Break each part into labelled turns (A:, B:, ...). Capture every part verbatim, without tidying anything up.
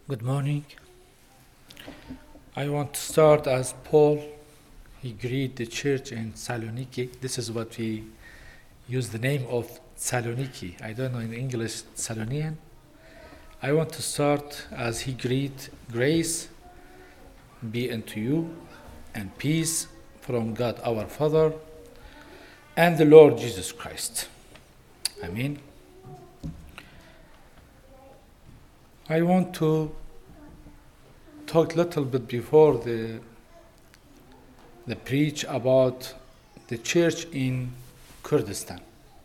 A: Good morning. I want to start as Paul. He greeted the church in Saloniki. This is what we use the name of Saloniki. I don't know in English, Salonian. I want to start as he greet grace be unto you and peace from God our Father and the Lord Jesus Christ. Amen. I want to talk a little bit before the the preach about the church in Kurdistan.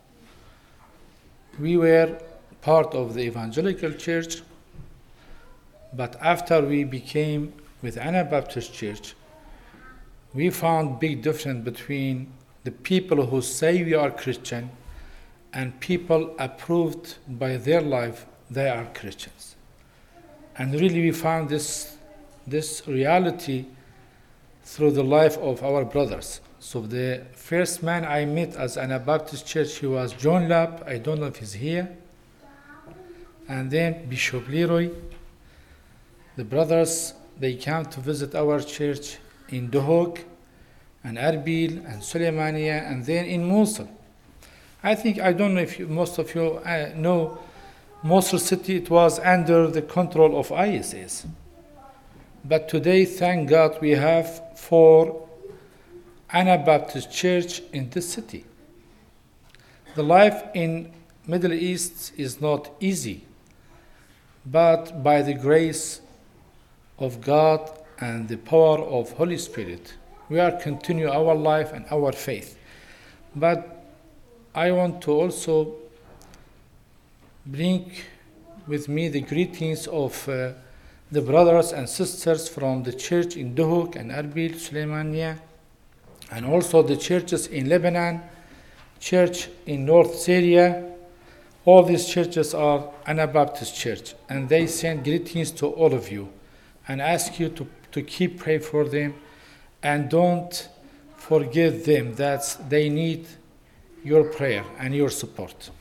A: We were part of the evangelical church, but after we became with Anabaptist Church, we found big difference between the people who say we are Christian and people approved by their life they are Christians. And really we found this, this reality through the life of our brothers. So the first man I met as Anabaptist Church, he was John Lapp. I don't know if he's here. And then Bishop Leroy. The brothers, they came to visit our church in Duhok and Erbil and Suleymaniye and then in Mosul. I think, I don't know if you, most of you uh, know, Mosul city, it was under the control of ISIS. But today, thank God, we have four Anabaptist church in this city. The life in Middle East is not easy, but by the grace of God and the power of Holy Spirit, we are continue our life and our faith. But I want to also bring with me the greetings of uh, the brothers and sisters from the church in Duhok and Erbil, Suleymaniye, and also the churches in Lebanon, church in North Syria. All these churches are Anabaptist church, and they send greetings to all of you and ask you to, to keep pray for them and don't forget them that they need your prayer and your support.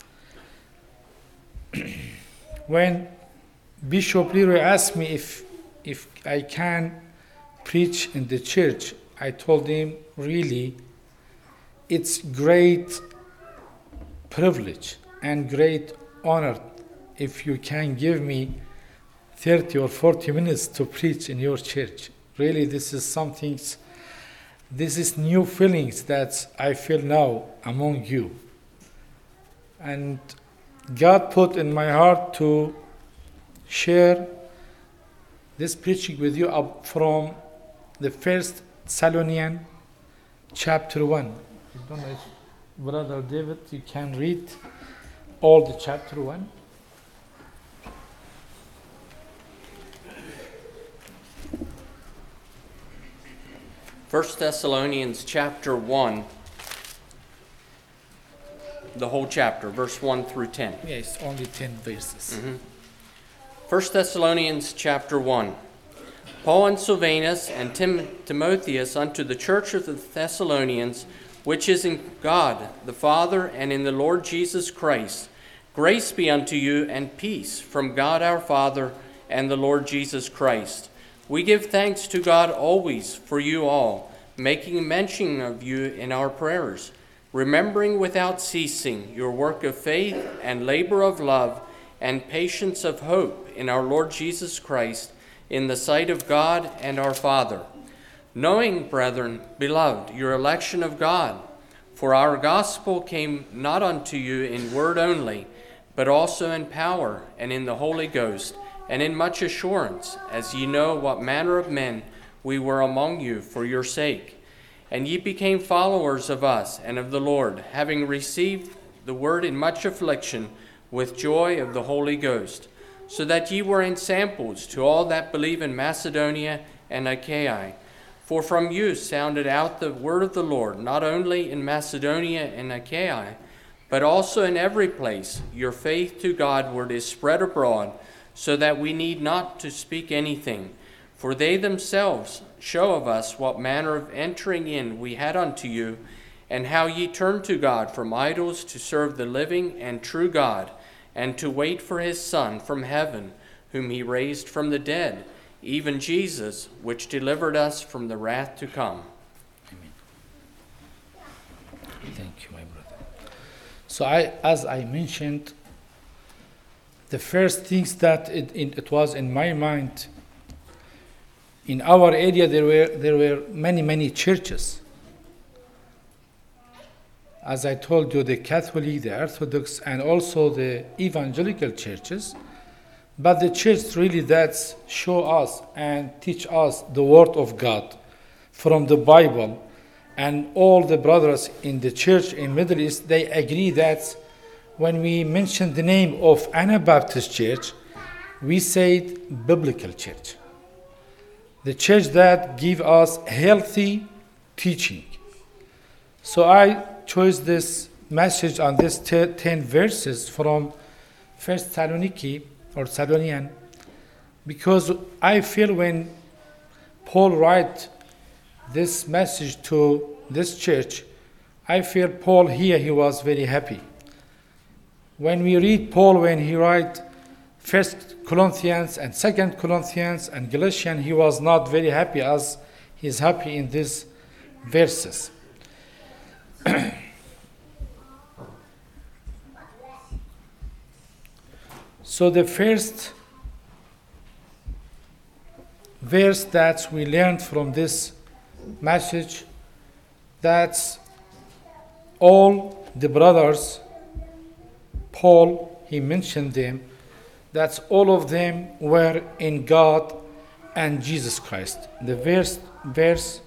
A: When Bishop Leroy asked me if if I can preach in the church, I told him, really, it's great privilege and great honor if you can give me thirty or forty minutes to preach in your church. Really, this is something, this is new feelings that I feel now among you. And God put in my heart to share this preaching with you up from the first Thessalonians chapter one. I don't know if Brother David, you can read all the chapter one.
B: First Thessalonians chapter one, the whole chapter, verse one through ten.
A: Yes, only ten verses.
B: Mm-hmm. First Thessalonians chapter one. Paul and Silvanus and Tim- Timotheus unto the church of the Thessalonians, which is in God the Father and in the Lord Jesus Christ, grace be unto you and peace from God our Father and the Lord Jesus Christ. We give thanks to God always for you all, making mention of you in our prayers, remembering without ceasing your work of faith and labor of love and patience of hope in our Lord Jesus Christ, in the sight of God and our Father. Knowing, brethren, beloved, your election of God, for our gospel came not unto you in word only, but also in power and in the Holy Ghost, and in much assurance, as ye know what manner of men we were among you for your sake. And ye became followers of us and of the Lord, having received the word in much affliction with joy of the Holy Ghost, so that ye were ensamples to all that believe in Macedonia and Achaia. For from you sounded out the word of the Lord, not only in Macedonia and Achaia, but also in every place your faith to Godward is spread abroad, so that we need not to speak anything. For they themselves show of us what manner of entering in we had unto you, and how ye turned to God from idols to serve the living and true God, and to wait for his Son from heaven, whom he raised from the dead, even Jesus, which delivered us from the wrath to come.
A: Amen. Thank you, my brother. So I, as I mentioned, the first things that it, it, it was in my mind, in our area there were there were many, many churches. As I told you, the Catholic, the Orthodox, and also the evangelical churches. But the church really that show us and teach us the word of God from the Bible. And all the brothers in the church in Middle East, they agree that when we mention the name of Anabaptist Church, we say biblical church. The church that give us healthy teaching. So I chose this message on these ten verses from First Thessaloniki or Thessalonian, because I feel when Paul write this message to this church, I feel Paul here, he was very happy. When we read Paul, when he write First Corinthians and Second Corinthians and Galatians, he was not very happy as he is happy in these verses. So the first verse that we learned from this message, that's all the brothers, Paul, he mentioned them, that's all of them were in God and Jesus Christ. The verse, verse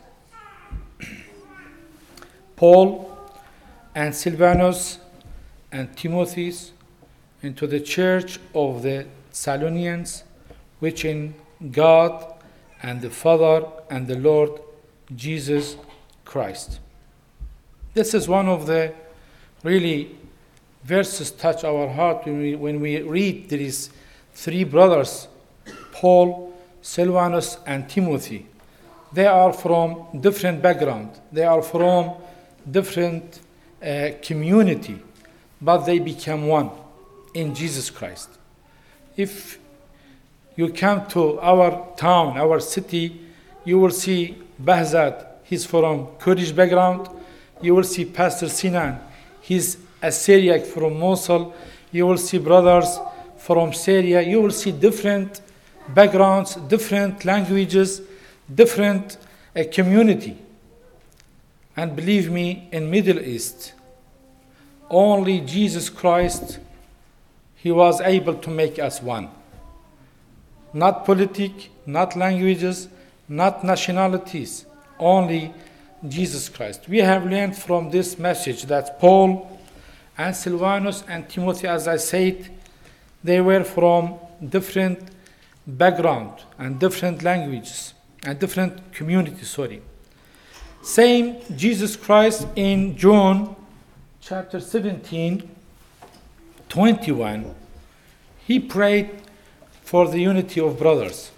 A: Paul and Silvanus and Timothy into the church of the Thessalonians, which in God and the Father and the Lord Jesus Christ. This is one of the really verses touch our heart when we, when we read there is three brothers, Paul, Silvanus, and Timothy. They are from different background. They are from different uh, community, but they become one in Jesus Christ. If you come to our town, our city, you will see Bahzat, he's from Kurdish background. You will see Pastor Sinan, he's a Syriac from Mosul. You will see brothers from Syria. You will see different backgrounds, different languages, different uh, community. And believe me, in Middle East, only Jesus Christ, he was able to make us one. Not politic, not languages, not nationalities, only Jesus Christ. We have learned from this message that Paul and Silvanus and Timothy, as I said, they were from different background and different languages and different communities, sorry. Same Jesus Christ in John chapter seventeen, twenty-one, he prayed for the unity of brothers.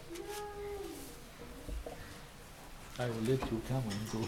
A: I will let you come and go.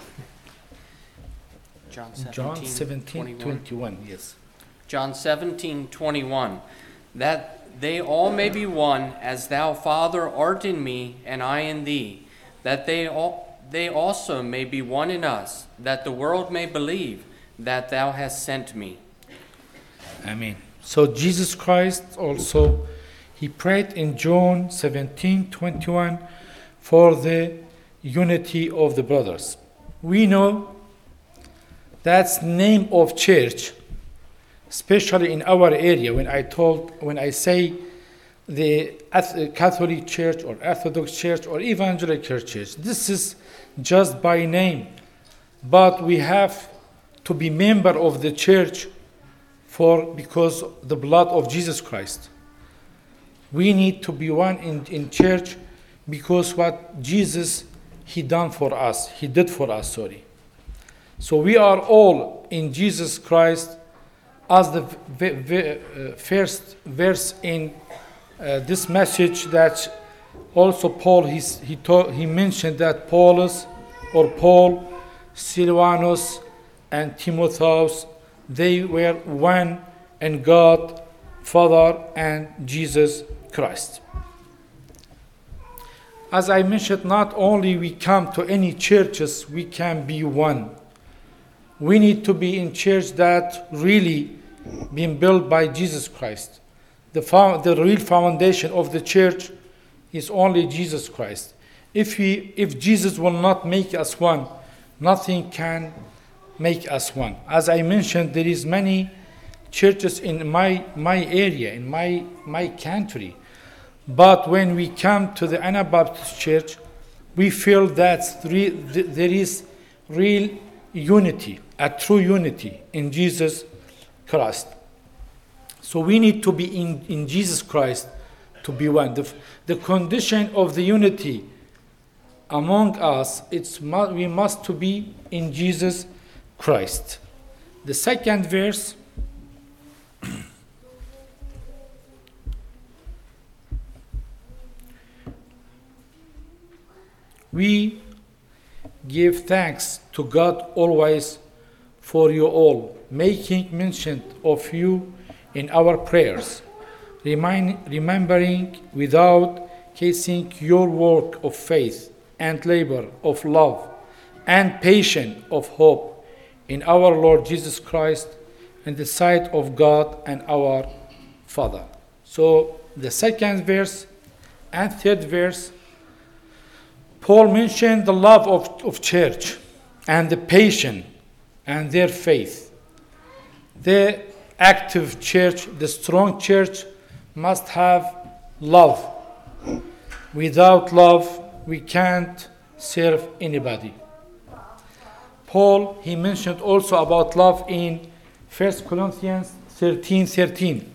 B: John seventeen,
A: John seventeen, twenty-one, yes.
B: John seventeen, twenty-one. That they all may be one, as thou, Father, art in me, and I in thee, that they all they also may be one in us, that the world may believe that thou hast sent me.
A: Amen. So Jesus Christ also, he prayed in John seventeen, twenty-one for the unity of the brothers. We know that's name of church, especially in our area. When I told, when I say the Catholic Church or Orthodox Church or Evangelical Church, this is just by name, but we have to be member of the church for because the blood of Jesus Christ. We need to be one in, in church because what Jesus he done for us, he did for us, sorry. So we are all in Jesus Christ, as the v- v- uh, first verse in uh, this message that also Paul, he's, he, taught, he mentioned that Paulus or Paul, Silvanus, and Timotheus, they were one in God, Father, and Jesus Christ. as I mentioned, not only we come to any churches, we can be one. We need to be in church that really been built by Jesus Christ. The, fo- the real foundation of the church is only Jesus Christ. If we, if Jesus will not make us one, nothing can make us one. As I mentioned, there is many churches in my, my area, in my, my country. But when we come to the Anabaptist Church, we feel that re- th- there is real unity, a true unity in Jesus Christ. So we need to be in, in Jesus Christ to be one. The, the condition of the unity among us, it's mu- we must to be in Jesus Christ. The second verse, we give thanks to God always for you all, making mention of you in our prayers, remind, remembering without ceasing your work of faith and labor of love and patience of hope in our Lord Jesus Christ in the sight of God and our Father. So the second verse and third verse, Paul mentioned the love of, of church and the patience and their faith. The active church, the strong church, must have love. Without love, we can't serve anybody. Paul, he mentioned also about love in First Corinthians thirteen thirteen.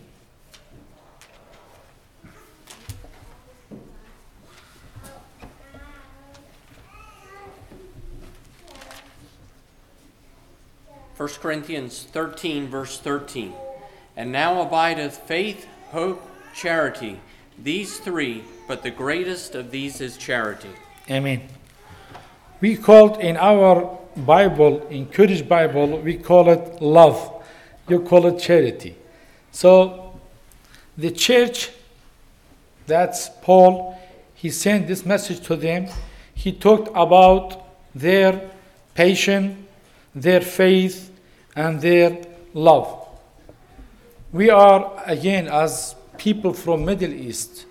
B: First Corinthians thirteen, verse thirteen. And now abideth faith, hope, charity, these three, but the greatest of these is charity.
A: Amen. We call it in our Bible, in Kurdish Bible, we call it love. You call it charity. So the church, that's Paul, he sent this message to them. He talked about their patience, their faith, and their love. We are, again, as people from Middle East,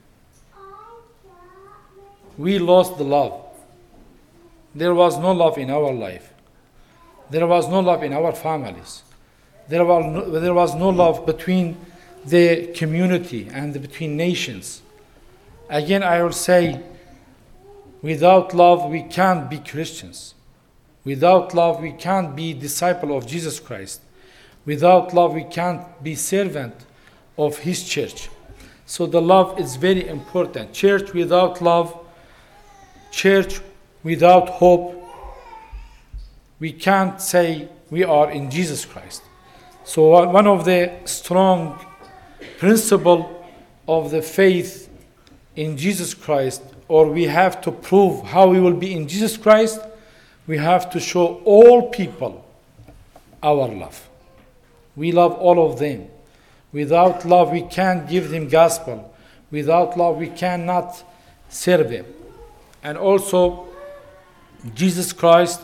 A: we lost the love. There was no love in our life. There was no love in our families. There was no, there was no love between the community and between nations. Again, I will say, without love, we can't be Christians. Without love, we can't be disciple of Jesus Christ. Without love, we can't be servant of His church. So the love is very important. Church without love, church without hope, we can't say we are in Jesus Christ. So one of the strong principles of the faith in Jesus Christ, or we have to prove how we will be in Jesus Christ, we have to show all people our love. We love all of them. Without love, we can't give them gospel. Without love, we cannot serve them. And also, Jesus Christ,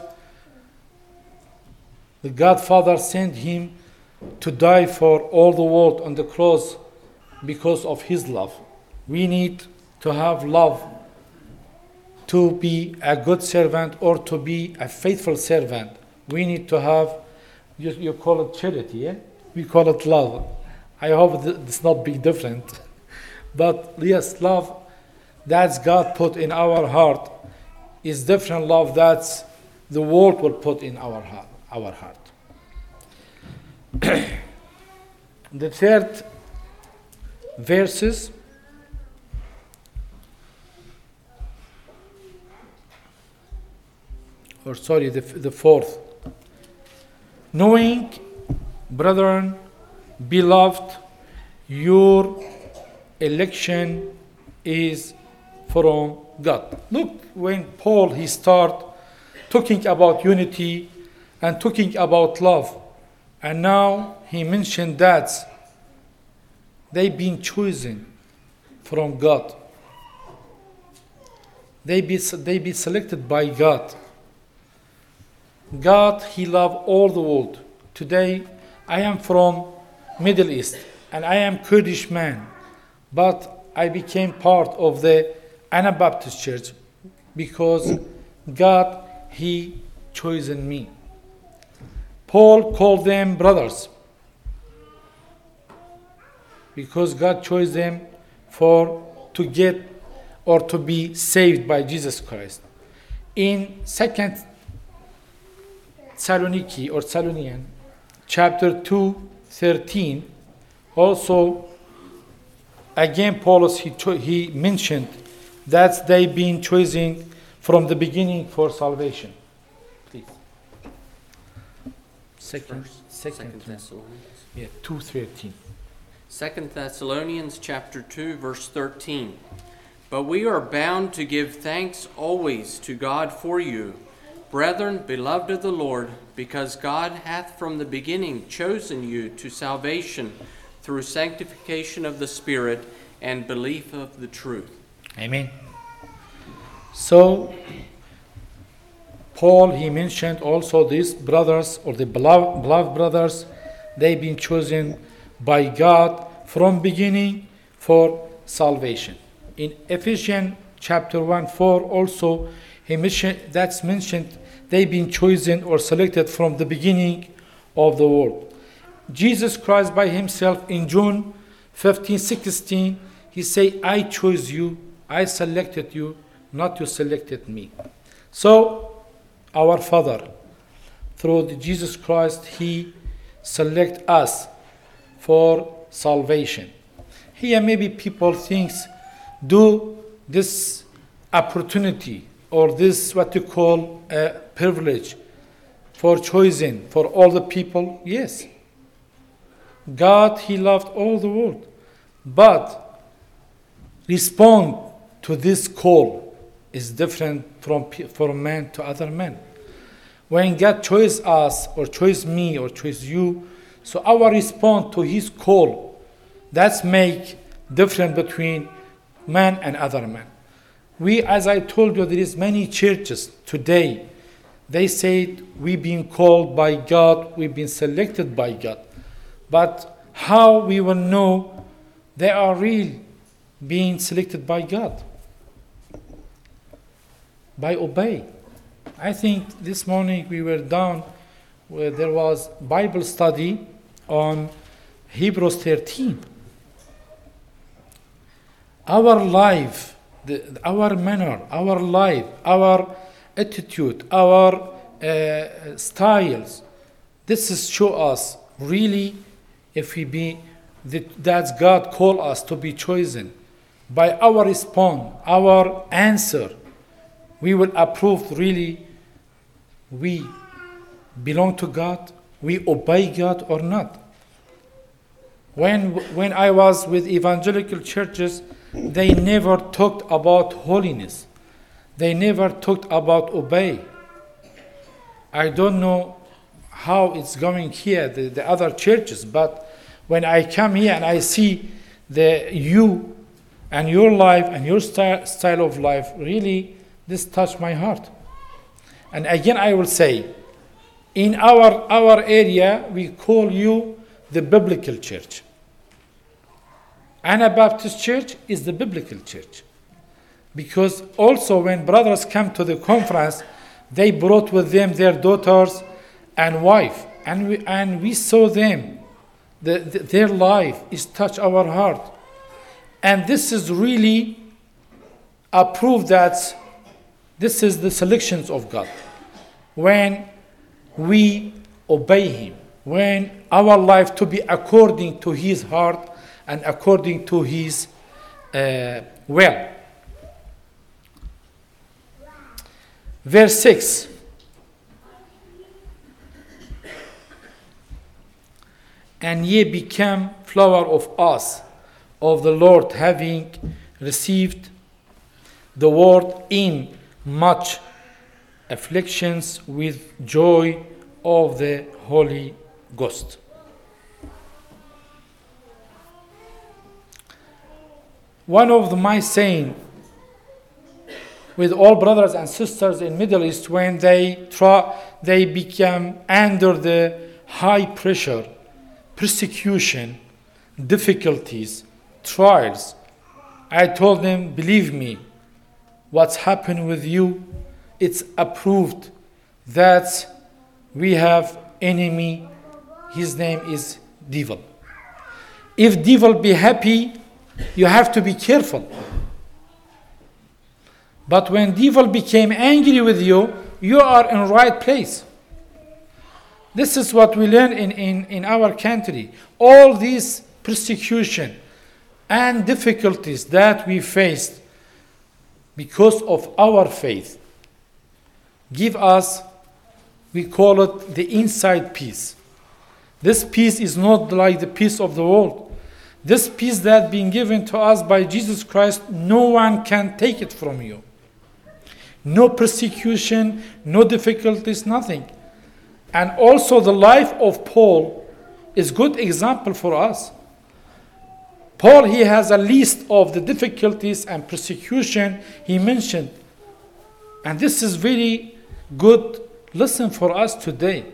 A: the Godfather sent him to die for all the world on the cross because of his love. We need to have love to be a good servant or to be a faithful servant. We need to have, you, you call it charity, yeah? We call it love. I hope it's not big different. But yes, love that's God put in our heart is different love that's the world will put in our heart. Our heart. The third verses, or sorry, the, the fourth. Knowing, brethren, beloved, your election is from God. Look, when Paul he start talking about unity and talking about love, and now he mentioned that they've been chosen from God. They be, they be selected by God. God, He loved all the world. Today, I am from Middle East, and I am Kurdish man, but I became part of the Anabaptist Church because God, He chosen me. Paul called them brothers because God chose them for to get or to be saved by Jesus Christ. In Second Thessaloniki or Thessalonian, chapter two, thirteen, also again Paulus he cho- he mentioned that they been chosen from the beginning for salvation. Please. Second, second,
B: Second Thessalonians.
A: yeah, two thirteen.
B: Second Thessalonians chapter two, verse thirteen. But we are bound to give thanks always to God for you, brethren, beloved of the Lord, because God hath from the beginning chosen you to salvation through sanctification of the Spirit and belief of the truth.
A: Amen. So, Paul, he mentioned also these brothers, or the beloved, beloved brothers, they've been chosen by God from beginning for salvation. In Ephesians chapter one, four also, he mentioned, that's mentioned, they've been chosen or selected from the beginning of the world. Jesus Christ by himself in John fifteen, sixteen, he said, I chose you, I selected you, not you selected me. So, our Father, through the Jesus Christ, He select us for salvation. Here maybe people think, do this opportunity or this what you call a privilege for choosing for all the people? Yes. God, He loved all the world. But respond to this call is different from, from man to other men. When God chose us or chose me or chose you, so our response to His call, that's make difference between man and other man. We, as I told you, there is many churches today, they said we've been called by God, we've been selected by God. But how we will know they are real being selected by God? By obey. I think this morning we were down where there was Bible study on Hebrews thirteen. Our life, the, our manner, our life, our attitude, our uh, styles, this is show us really if we be that that's God call us to be chosen. By our response, our answer, we will approve really we belong to God, we obey God or not. When when I was with evangelical churches, they never talked about holiness. They never talked about obey. I don't know how it's going here, the, the other churches, but when I come here and I see the you and your life and your style, style of life, really, this touched my heart. And again, I will say, in our, our area, we call you the biblical church. Anabaptist Church is the biblical church. Because also when brothers come to the conference, they brought with them their daughters and wife. And we, and we saw them. The, the, their life is touched our heart. And this is really a proof that this is the selections of God. When we obey Him, when our life to be according to His heart and according to His uh, will. Verse six. And ye become flower of us, of the Lord, having received the word in much afflictions with joy of the Holy Ghost. One of the, my saying with all brothers and sisters in Middle East when they try, they become under the high pressure, persecution, difficulties, trials. I told them, believe me, what's happened with you, it's approved that we have enemy. His name is devil. If devil be happy, you have to be careful. But when devil became angry with you, you are in right place. This is what we learn in, in, in our country. All these persecution and difficulties that we faced because of our faith give us, we call it the inside peace. This peace is not like the peace of the world. This peace that been given to us by Jesus Christ, no one can take it from you. No persecution, no difficulties, nothing. And also the life of Paul is good example for us. Paul, he has a list of the difficulties and persecution he mentioned. And this is very good lesson for us today.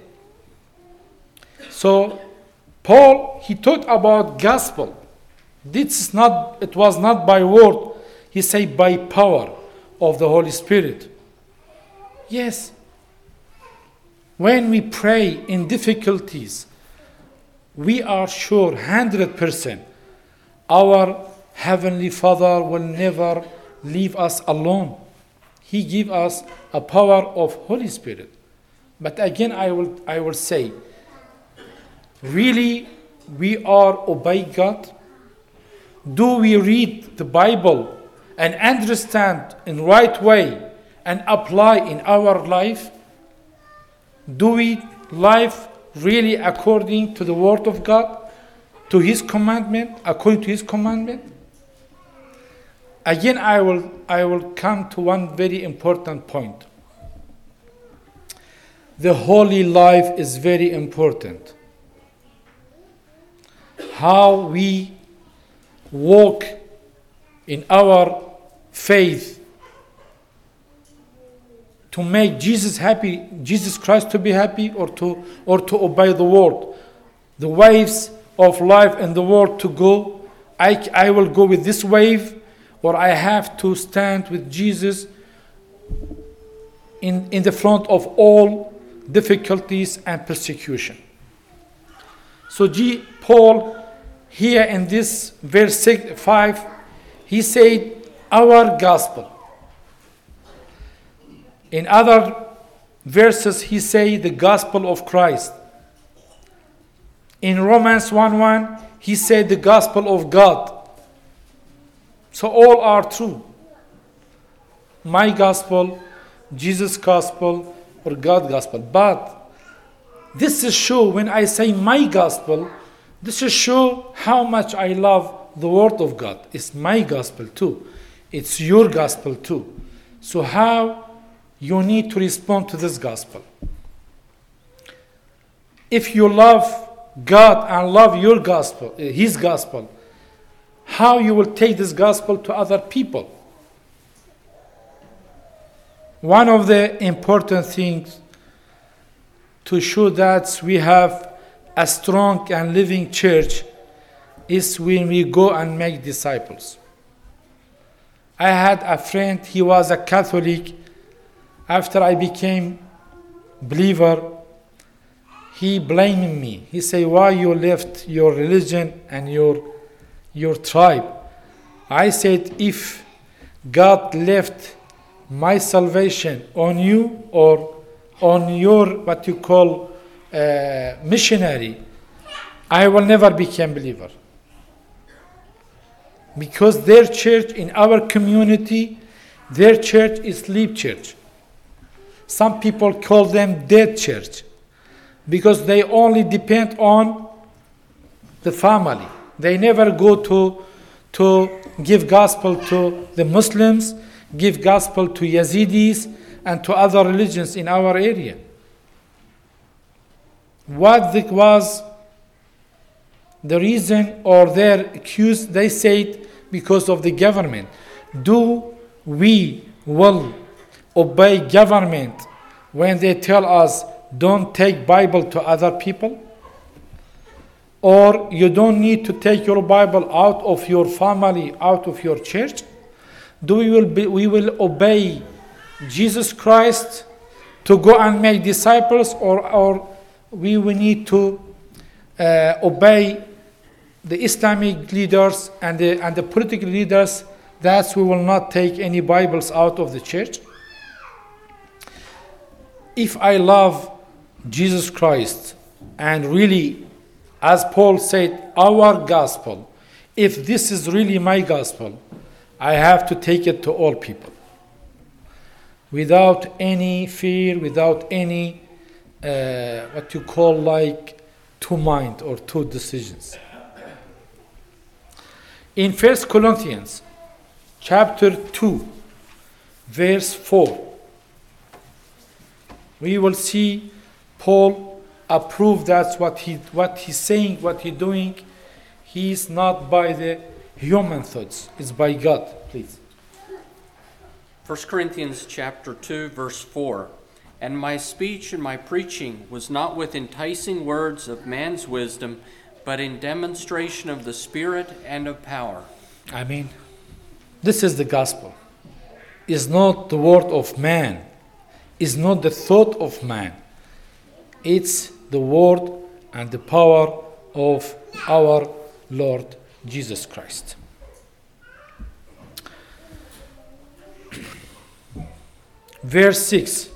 A: So Paul, he talked about gospel. This is not, it was not by word. He said by power of the Holy Spirit. Yes. When we pray in difficulties, we are sure one hundred percent our Heavenly Father will never leave us alone. He gives us a power of Holy Spirit. But again, I will, I will say, really, we are obey God? Do we read the Bible and understand in right way and apply in our life? Do we live really according to the Word of God, to His commandment, according to His commandment? Again, I will, I will come to one very important point. The holy life is very important. How we walk in our faith to make Jesus happy, Jesus Christ to be happy, or to or to obey the word. The waves of life in the world to go. I, I will go with this wave, or I have to stand with Jesus in, in the front of all difficulties and persecution. So G, Paul, here in this verse six, five, he said, our gospel. In other verses, he said the gospel of Christ. In Romans one one, he said the gospel of God. So all are true. My gospel, Jesus' gospel, or God's gospel. But this is show, when I say my gospel, this is show how much I love the word of God. It's my gospel too. It's your gospel too. So how you need to respond to this gospel? If you love God and love your gospel, His gospel, how you will take this gospel to other people? One of the important things to show that we have a strong and living church is when we go and make disciples. I had a friend, he was a Catholic. After I became believer, he blamed me. He said, why you left your religion and your, your tribe? I said, if God left my salvation on you or on your, what you call, uh, missionary, I will never become believer. Because their church in our community, their church is sleep church. Some people call them dead church because they only depend on the family. They never go to, to give gospel to the Muslims, give gospel to Yazidis and to other religions in our area. What the, was the reason or their excuse? They said because of the government. Do we will obey government when they tell us don't take Bible to other people? Or you don't need to take your Bible out of your family, out of your church? Do we will be, we will obey Jesus Christ to go and make disciples, or, or we will need to uh, obey the Islamic leaders and the, and the political leaders that we will not take any Bibles out of the church? If I love Jesus Christ and really, as Paul said, our gospel, if this is really my gospel, I have to take it to all people without any fear, without any uh, what you call like two mind or two decisions. In First Corinthians chapter two, verse four, we will see Paul approve that's what he what he's saying, what he's doing. He's not by the human thoughts, it's by God. Please.
B: First Corinthians chapter two, verse four. And my speech and my preaching was not with enticing words of man's wisdom, but in demonstration of the Spirit and of power.
A: I mean, this is the gospel. It's not the word of man. It's not the thought of man. It's the word and the power of our Lord Jesus Christ. Verse six.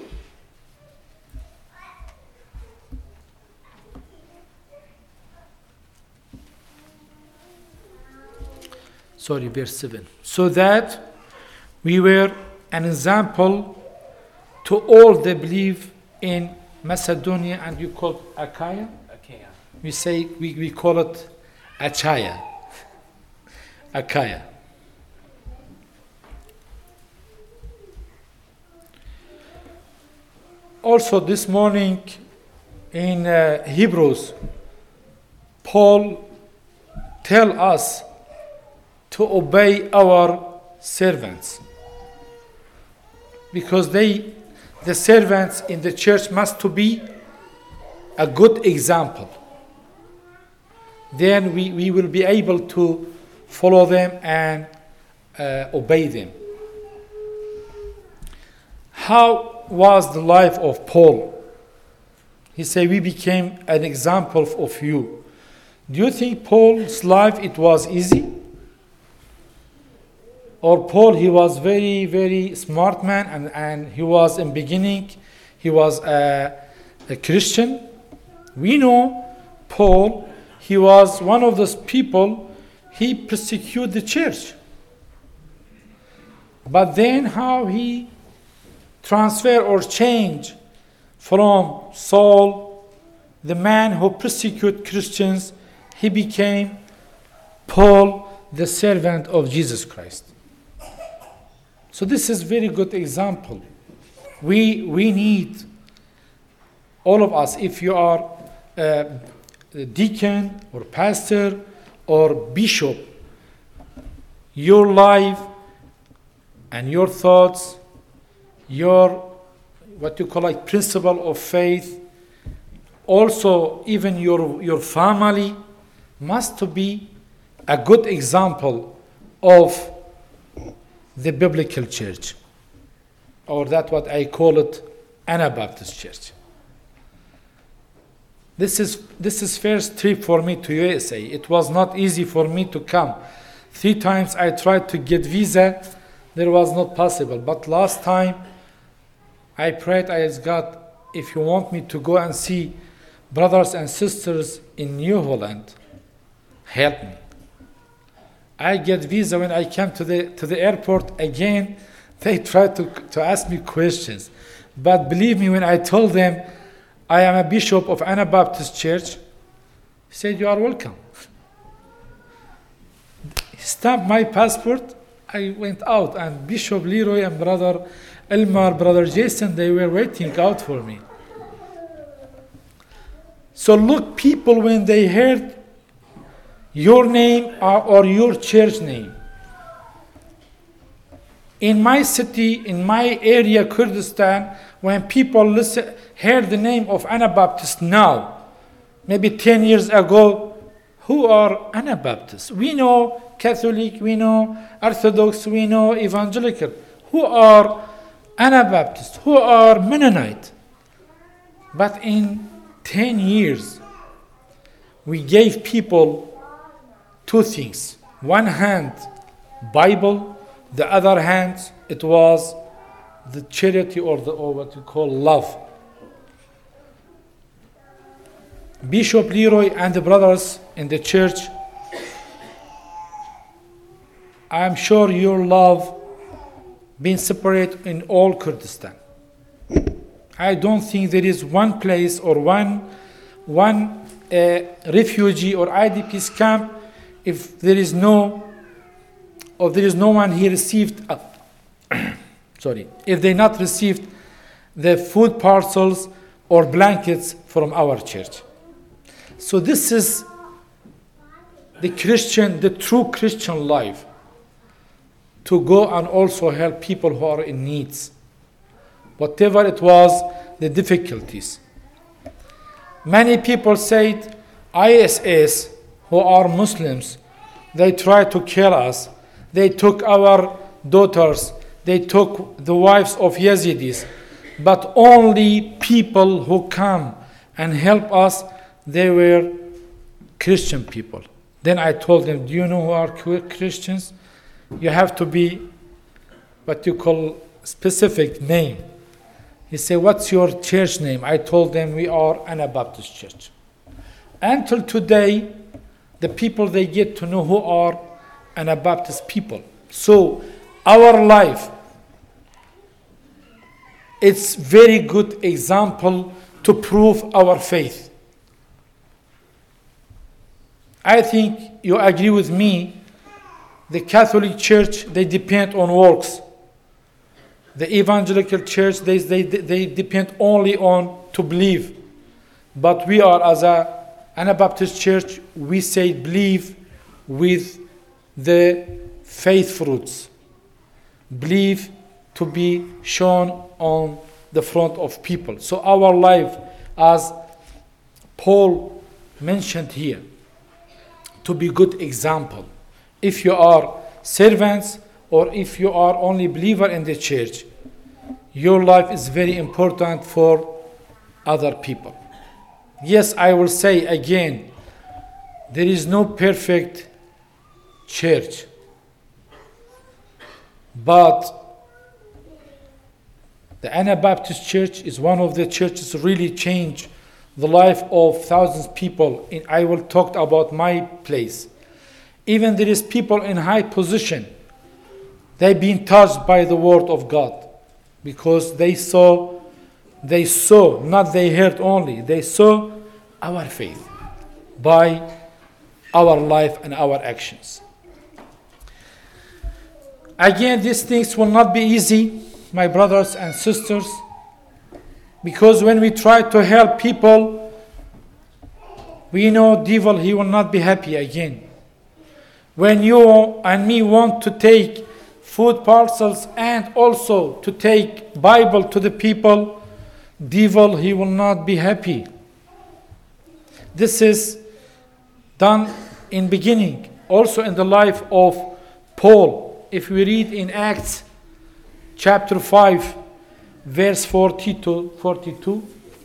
A: Sorry, verse seven. So that we were an example to all that believe in Macedonia, and you call it Achaia?
B: Achaia.
A: We say, we, we call it Achaia. Achaia. Also this morning in uh, Hebrews, Paul tell us to obey our servants, because they, the servants in the church must to be a good example. Then we, we will be able to follow them and uh, obey them. How was the life of Paul? He said, we became an example of you. Do you think Paul's life, it was easy? Or Paul, he was very, very smart man, and, and he was in beginning, he was a, a Christian. We know Paul, he was one of those people, he persecuted the church. But then how he transfer or change from Saul, the man who persecuted Christians, he became Paul, the servant of Jesus Christ. So this is very good example. We we need, all of us, if you are a deacon or pastor or bishop, your life and your thoughts, your what you call like principle of faith, also even your your family must to be a good example of the biblical church, or that what I call it Anabaptist church. This is this is first trip for me to U S A. It was not easy for me to come. Three times I tried to get visa, there was not possible. But last time I prayed, I asked God, if you want me to go and see brothers and sisters in New Holland, help me. I get visa. When I came to the to the airport again, they tried to, to ask me questions. But believe me, when I told them I am a bishop of Anabaptist church, he said, you are welcome. He stamped my passport. I went out, and Bishop Leroy and Brother Elmar, Brother Jason, they were waiting out for me. So look, people, when they heard your name or, or your church name, In my city, in my area, Kurdistan, when people listen, hear the name of Anabaptists now, maybe ten years ago, who are Anabaptists? We know Catholic, we know Orthodox, we know Evangelical. Who are Anabaptists? Who are Mennonite? But in ten years, we gave people two things. One hand, Bible. The other hand, it was the charity or, the, or what we call love. Bishop Leroy and the brothers in the church, I'm sure your love being separate in all Kurdistan. I don't think there is one place or one one uh, refugee or I D P camp if there is no or there is no one he received uh, sorry if they not received the food parcels or blankets from our church. So this is the Christian, the true Christian life, to go and also help people who are in needs, whatever it was, the difficulties. Many people said I S S, who are Muslims, they tried to kill us. They took our daughters. They took the wives of Yazidis. But only people who come and help us, they were Christian people. Then I told them, do you know who are Christians? You have to be what you call specific name. He said, what's your church name? I told them we are Anabaptist Church. Until today, the people, they get to know who are Anabaptist people. So our life, it's very good example to prove our faith. I think you agree with me, the Catholic Church, they depend on works. The Evangelical Church, they, they, they depend only on to believe. But we are, as a Anabaptist Church, we say believe with the faith fruits. Believe to be shown on the front of people. So our life, as Paul mentioned here, to be good example. If you are servants or if you are only believer in the church, your life is very important for other people. Yes, I will say again, there is no perfect church. But the Anabaptist Church is one of the churches really changed the life of thousands of people. In, I will talk about my place. Even there is people in high position. They've been touched by the word of God because they saw, they saw, not they heard only, they saw our faith by our life and our actions. Again, these things will not be easy, my brothers and sisters, because when we try to help people, we know devil, he will not be happy again. When you and me want to take food parcels and also to take Bible to the people, devil, he will not be happy. This is done in beginning, also in the life of Paul. If we read in Acts chapter five, verse forty to forty-two,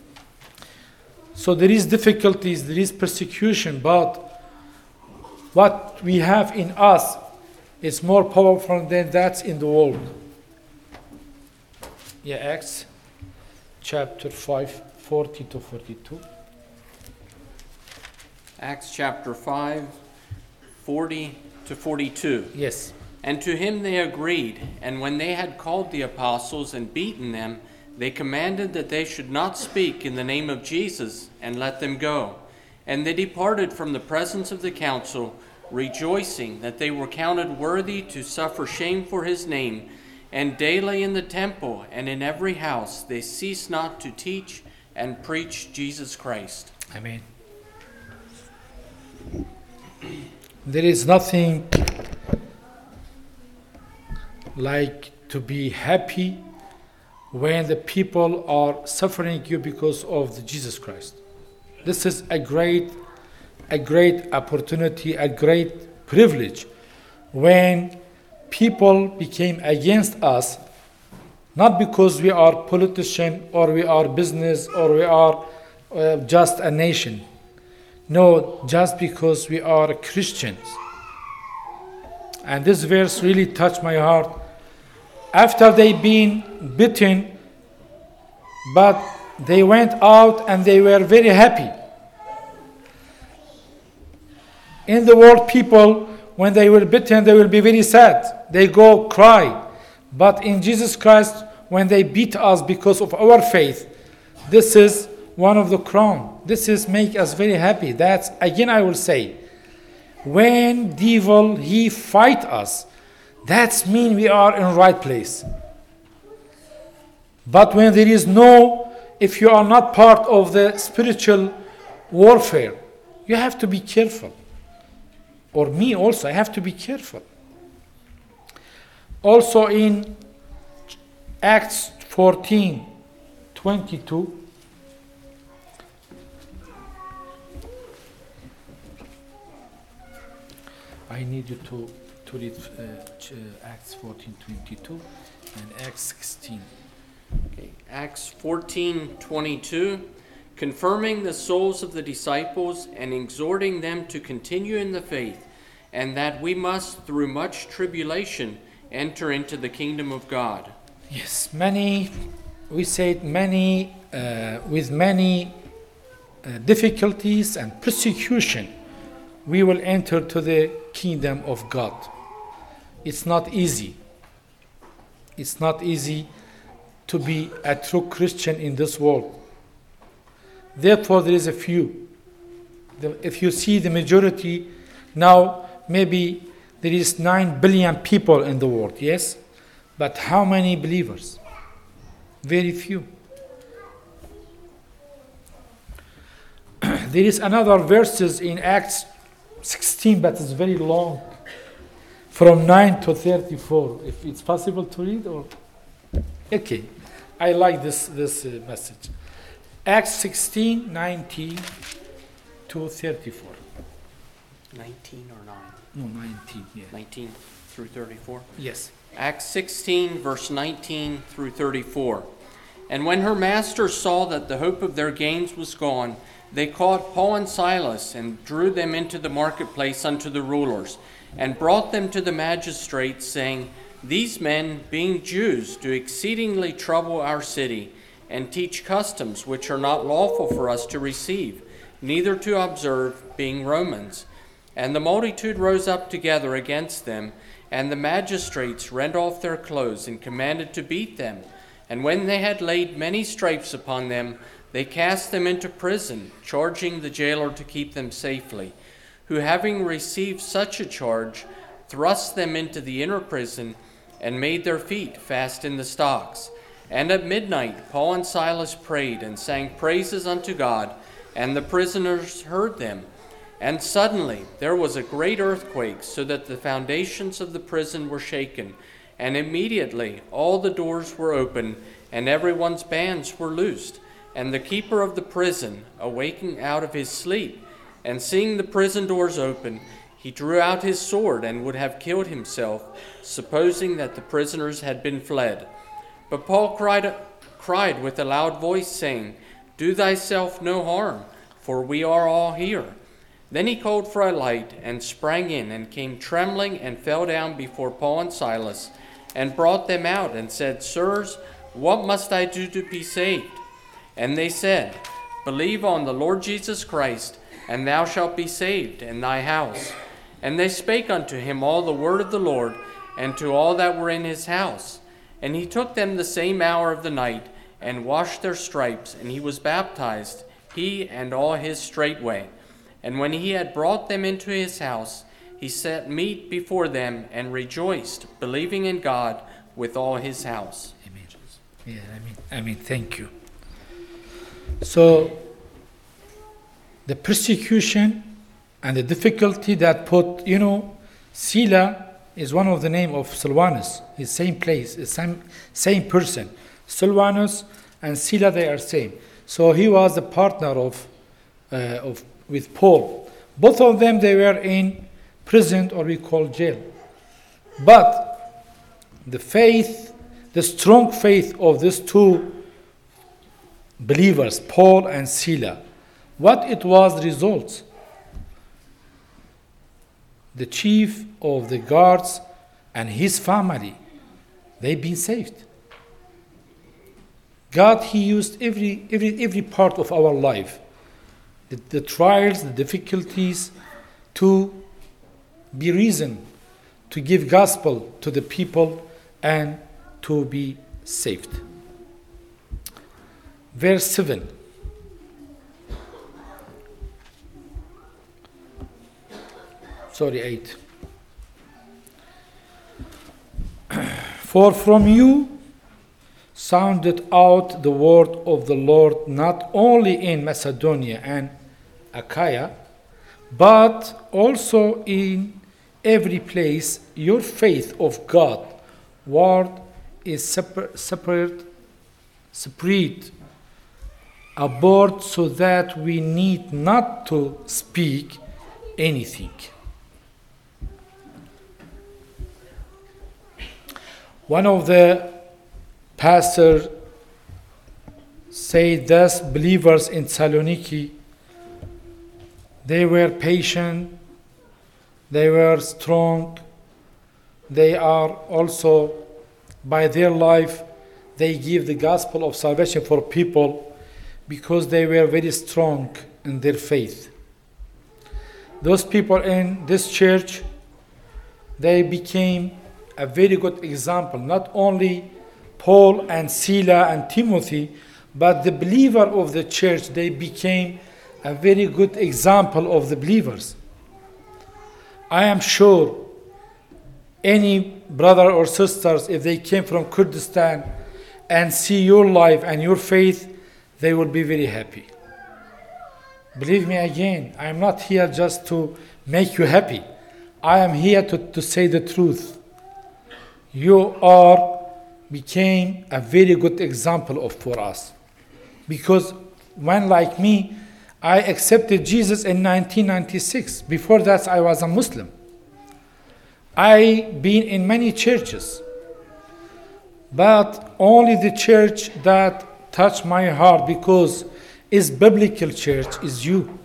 A: so there is difficulties, there is persecution, but what we have in us is more powerful than that's in the world. Yeah, Acts chapter five, forty to forty-two.
B: Acts chapter five, forty to forty-two.
A: Yes.
B: And to him they agreed, and when they had called the apostles and beaten them, they commanded that they should not speak in the name of Jesus, and let them go. And they departed from the presence of the council, rejoicing that they were counted worthy to suffer shame for his name. And daily in the temple and in every house they ceased not to teach and preach Jesus Christ.
A: Amen. There is nothing like to be happy when the people are suffering you because of the Jesus Christ. This is a great, a great opportunity, a great privilege when people became against us, not because we are politician or we are business or we are uh, just a nation. No, just because we are Christians. And this verse really touched my heart. After they been beaten, but they went out and they were very happy. In the world, people, when they were beaten, they will be very sad. They go cry. But in Jesus Christ, when they beat us because of our faith, this is one of the crown. This is make us very happy. That's, again, I will say, when devil, he fight us, that's mean we are in right place. But when there is no, if you are not part of the spiritual warfare, you have to be careful. Or me also, I have to be careful. Also in Acts fourteen twenty-two, I need you to, to read uh, Acts fourteen twenty-two and Acts sixteen.
B: Okay. Acts fourteen twenty-two, confirming the souls of the disciples and exhorting them to continue in the faith, and that we must, through much tribulation, enter into the kingdom of God.
A: Yes, many, we said many, uh, with many uh, difficulties and persecution, we will enter to the kingdom of God. It's not easy. It's not easy to be a true Christian in this world. Therefore, there is a few. The, if you see the majority, now maybe there is nine billion people in the world, yes? But how many believers? Very few. There is another verses in Acts sixteen, but it's very long. From nine to thirty-four. If it's possible to read or... Okay, I like this, this uh, message. Acts sixteen, nineteen to thirty-four.
B: nineteen or nine?
A: No, nineteen, yeah.
B: nineteen through thirty-four?
A: Yes.
B: Acts sixteen, verse nineteen through thirty-four. And when her masters saw that the hope of their gains was gone, they caught Paul and Silas and drew them into the marketplace unto the rulers, and brought them to the magistrates, saying, These men, being Jews, do exceedingly trouble our city, and teach customs which are not lawful for us to receive, neither to observe, being Romans. And the multitude rose up together against them, and the magistrates rent off their clothes, and commanded to beat them. And when they had laid many stripes upon them, they cast them into prison, charging the jailer to keep them safely, who, having received such a charge, thrust them into the inner prison, and made their feet fast in the stocks. And at midnight Paul and Silas prayed, and sang praises unto God, and the prisoners heard them. And suddenly there was a great earthquake, so that the foundations of the prison were shaken. And immediately all the doors were opened, and everyone's bands were loosed. And the keeper of the prison, awaking out of his sleep, and seeing the prison doors open, he drew out his sword and would have killed himself, supposing that the prisoners had been fled. But Paul cried, cried with a loud voice, saying, Do thyself no harm, for we are all here. Then he called for a light, and sprang in, and came trembling, and fell down before Paul and Silas, and brought them out, and said, Sirs, what must I do to be saved? And they said, Believe on the Lord Jesus Christ, and thou shalt be saved, and thy house. And they spake unto him all the word of the Lord, and to all that were in his house. And he took them the same hour of the night, and washed their stripes, and he was baptized, he and all his straightway. And when he had brought them into his house, he set meat before them, and rejoiced, believing in God with all his house.
A: Amen. Yeah, I mean, I mean, thank you. So, the persecution and the difficulty that put, you know, Sila is one of the name of Silvanus. It's same place, it's same, same person. Silvanus and Sila, they are same. So he was the partner of, uh, of with Paul. Both of them, they were in prison, or we call jail. But the faith, the strong faith of these two believers, Paul and Sila, what it was the results? The chief of the guards and his family, they've been saved. God, he used every, every, every part of our life, the, the trials, the difficulties, to be reason, to give gospel to the people and to be saved. Verse seven. Sorry, eight. For from you sounded out the word of the Lord not only in Macedonia and Achaia, but also in every place your faith of God word is separate, separate, separate abroad, so that we need not to speak anything. One of the pastors said thus, believers in Thessaloniki, they were patient, they were strong, they are also, by their life, they give the gospel of salvation for people because they were very strong in their faith. Those people in this church, they became a very good example, not only Paul and Sila and Timothy, but the believer of the church, they became a very good example of the believers. I am sure any brother or sisters, if they came from Kurdistan and see your life and your faith, they will be very happy. Believe me again, I am not here just to make you happy. I am here to, to say the truth. You are became a very good example of for us. Because when, like me, I accepted Jesus in nineteen ninety-six. Before that, I was a Muslim. I been in many churches, but only the church that touched my heart because is biblical church is you.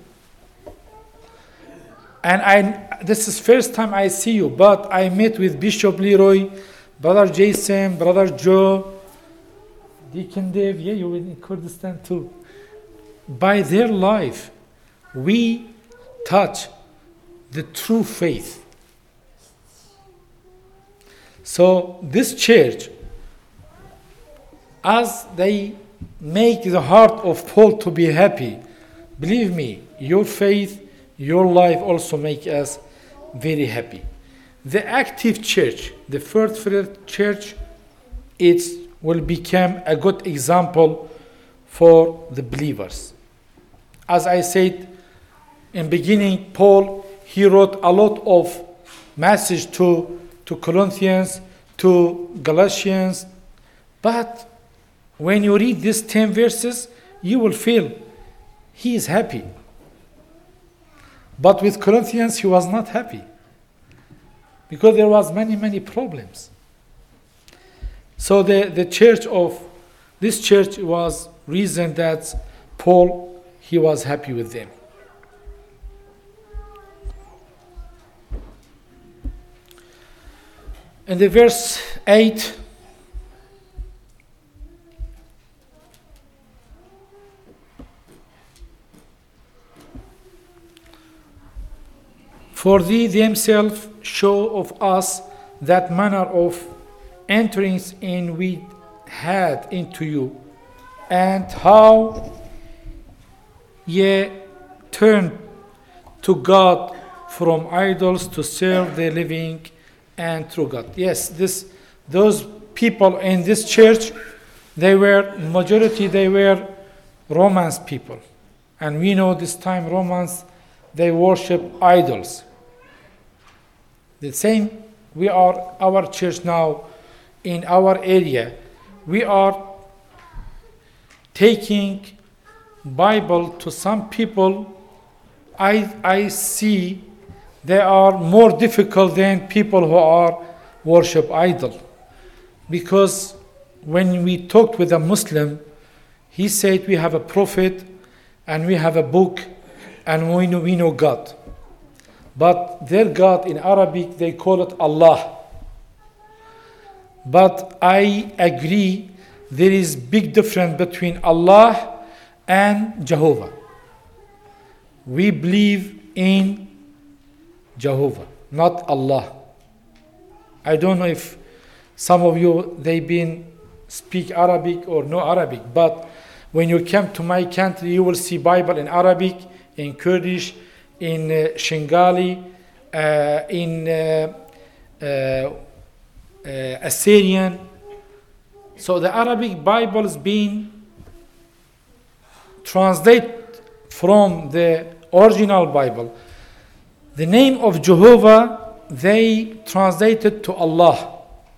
A: And I this is first time I see you, but I met with Bishop Leroy, Brother Jason, Brother Joe, Deacon Dave. Yeah, you were in Kurdistan too. By their life, we touch the true faith. So this church, as they make the heart of Paul to be happy, believe me, your faith, your life also make us very happy. The active church, the first church, it will become a good example for the believers. As I said in beginning, Paul, he wrote a lot of message to, to Corinthians, to Galatians, but when you read these ten verses, you will feel he is happy. But with Corinthians, he was not happy because there was many, many problems. So the, the church of, this church was reason that Paul, he was happy with them. In the verse eight, for they themselves show of us that manner of enterings in we had into you, and how ye turned to God from idols to serve the living and true God. Yes, this those people in this church, they were majority they were Romans people, and we know this time Romans, they worship idols. The same we are, our church now in our area, we are taking Bible to some people. I, I see they are more difficult than people who are worship idol. Because when we talked with a Muslim, he said we have a prophet and we have a book and we know, we know God. But their God in Arabic, they call it Allah. But I agree there is big difference between Allah and Jehovah. We believe in Jehovah, not Allah. I don't know if some of you, they been speak Arabic or no Arabic, but when you come to my country, you will see Bible in Arabic, in Kurdish, in uh, Shingali, uh, in uh, uh, uh, Assyrian. So the Arabic Bible is being translated from the original Bible. The name of Jehovah, they translated to Allah.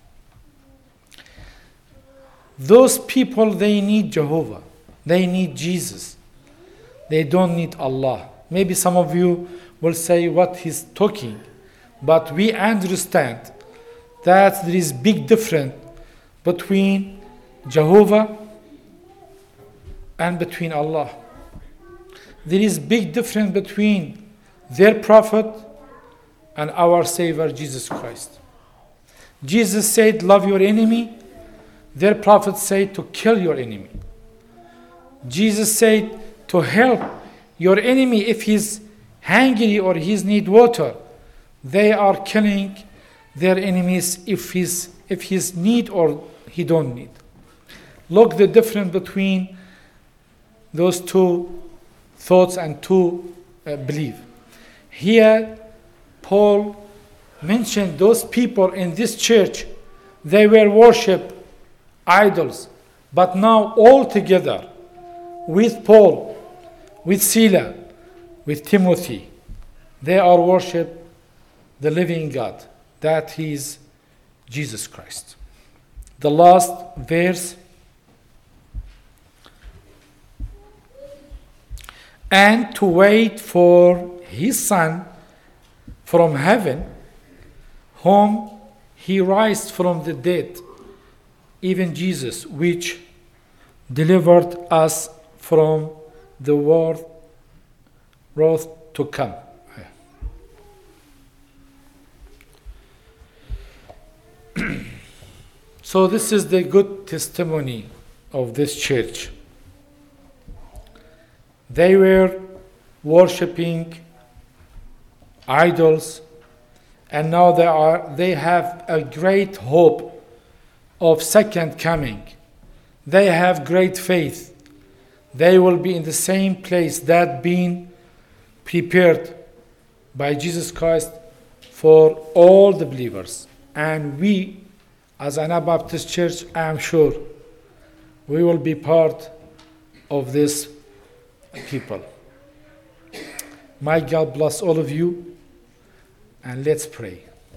A: Those people, they need Jehovah. They need Jesus. They don't need Allah. Maybe some of you will say what he's talking, but we understand that there is big difference between Jehovah and between Allah. There is big difference between their prophet and our Savior Jesus Christ. Jesus said, love your enemy. Their prophet said to kill your enemy. Jesus said to help your enemy if he's hungry or he need water. They are killing their enemies if he's if he's need or he don't need. Look the difference between those two thoughts and two uh, belief. Here, Paul mentioned those people in this church, they were worship idols, but now all together with Paul, with Sila, with Timothy, they are worship the living God, that is Jesus Christ. The last verse, and to wait for his Son from heaven, whom he raised from the dead, even Jesus, which delivered us from the world wrath to come. So this is the good testimony of this church. They were worshiping idols, and now they are they have a great hope of second coming. They have great faith. They will be in the same place that been prepared by Jesus Christ for all the believers. And we, as Anabaptist Church, I am sure we will be part of this people. My God bless all of you, and let's pray.